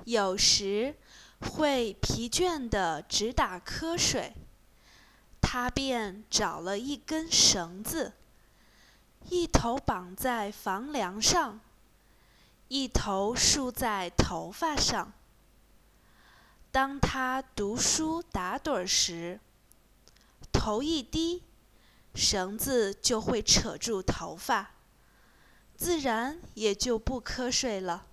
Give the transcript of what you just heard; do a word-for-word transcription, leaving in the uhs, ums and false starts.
有时会疲倦地直打瞌睡，他便找了一根绳子，一头绑在房梁上，一头束在头发上。当他读书打盹时，头一低，绳子就会扯住头发，自然也就不瞌睡了。